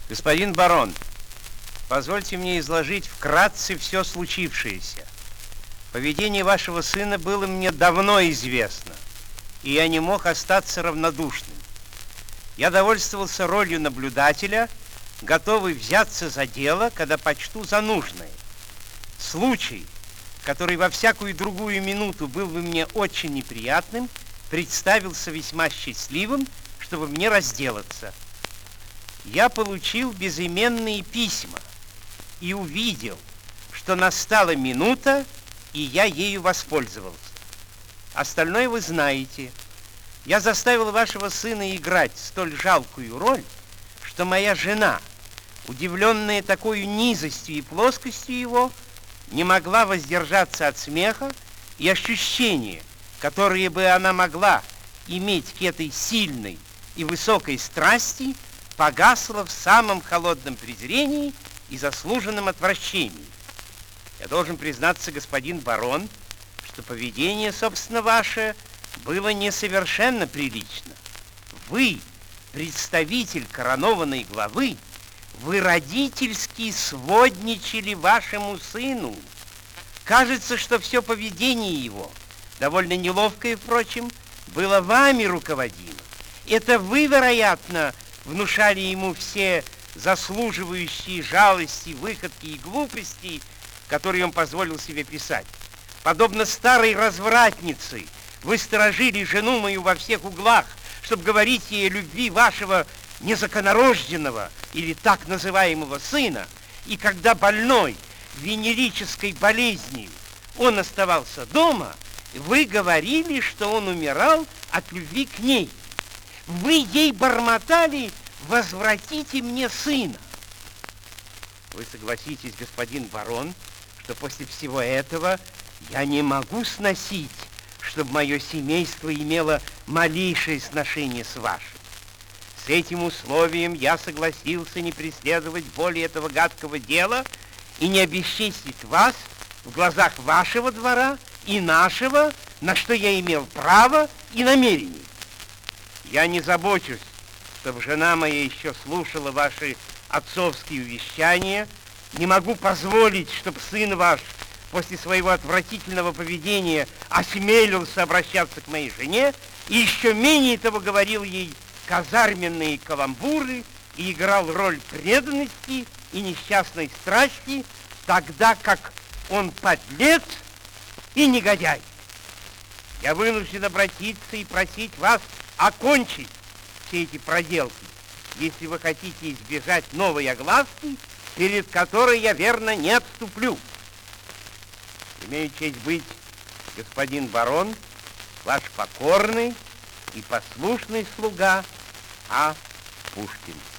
Господин барон, позвольте мне изложить вкратце все случившееся. Поведение вашего сына было мне давно известно, и я не мог остаться равнодушным. Я довольствовался ролью наблюдателя, готовый взяться за дело, когда почту за нужное. Случай, который во всякую другую минуту был бы мне очень неприятным, представился весьма счастливым, чтобы мне разделаться. Я получил безыменные письма и увидел, что настала минута, и я ею воспользовался. Остальное вы знаете. Я заставил вашего сына играть столь жалкую роль, что моя жена, удивленная такой низостью и плоскостью его, не могла воздержаться от смеха, и ощущения, которые бы она могла иметь к этой сильной и высокой страсти, погасло в самом холодном презрении и заслуженном отвращении. Я должен признаться, господин барон, что поведение, собственно, ваше было несовершенно прилично. Вы, представитель коронованной главы, вы родительски сводничали вашему сыну. Кажется, что все поведение его, довольно неловкое, впрочем, было вами руководимо. Это вы, вероятно, внушали ему все заслуживающие жалости, выходки и глупости, которые он позволил себе писать. Подобно старой развратнице, вы сторожили жену мою во всех углах, чтобы говорить ей о любви вашего незаконнорожденного или так называемого сына, и когда больной венерической болезнью он оставался дома, вы говорили, что он умирал от любви к ней. Вы ей бормотали: «Возвратите мне сына». Вы согласитесь, господин барон, что после всего этого я не могу сносить, чтобы мое семейство имело малейшее сношение с вашим. С этим условием я согласился не преследовать более этого гадкого дела и не обесчестить вас в глазах вашего двора и нашего, на что я имел право и намерение. Я не забочусь, чтобы жена моя еще слушала ваши отцовские увещания. Не могу позволить, чтобы сын ваш после своего отвратительного поведения осмелился обращаться к моей жене, и еще менее того говорил ей казарменные каламбуры и играл роль преданности и несчастной страсти, тогда как он подлец и негодяй. Я вынужден обратиться и просить вас окончить все эти проделки, если вы хотите избежать новой огласки, перед которой я верно не отступлю. Имею честь быть, господин барон, ваш покорный и послушный слуга А. Пушкин.